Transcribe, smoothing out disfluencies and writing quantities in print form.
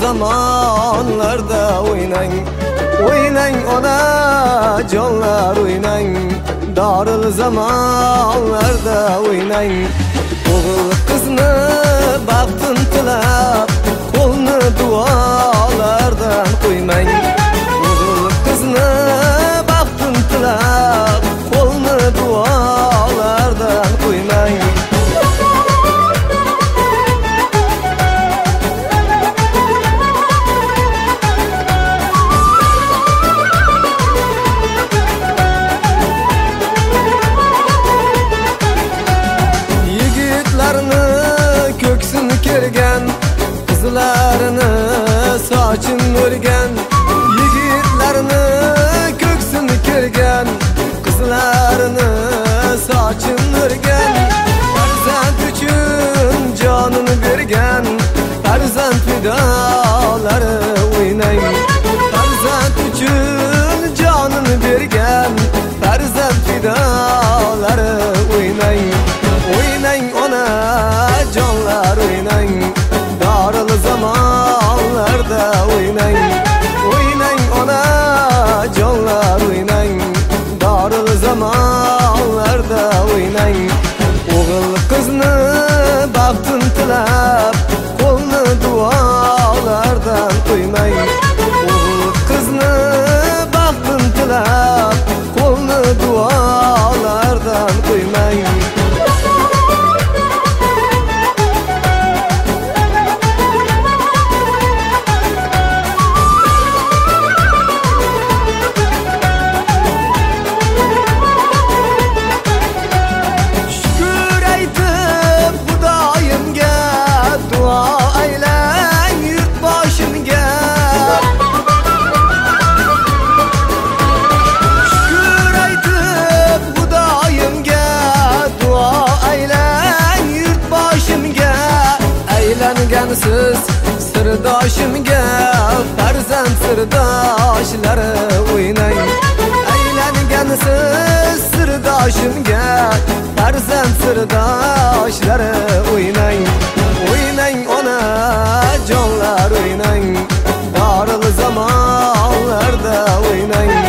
zamonlarda o'ynang, o'ynang onajonlar o'ynang, doril zamonlarda o'ynang. O'g'il qizni baxtin tilab, qo'lni duolardan qo'ymang. O'g'il qizni baxtin tilab, qo'lni duolardan qo'ymang. Ko'ksini kergan, qizlarini sochini o'rgan. Yigitlarni ko'ksini kergan, qizlarini sochini o'rgan. Farzand uchun jonini bergan, farzand fidolari o'ynang. Farzand uchun jonini bergan, farzand fidolari o'ynang. O'ynang onajonlar o'ynang, doril zamonlarda o'ynang. O'ynang onajonlar o'ynang, doril zamonlarda o'ynang. O'g'il qizni baxtin tilab, qo'lni duolardan qo'ymang. O'g'il qizni baxtin tilab, qo'lni duolardan qo'ymang. Siz sirdoshimga, farzand sirdoshlari o'ynang. Aylangansiz sirdoshimga, farzand sirdoshlari o'ynang. O'ynang onajonlar o'ynang, doril zamonlarda o'ynang.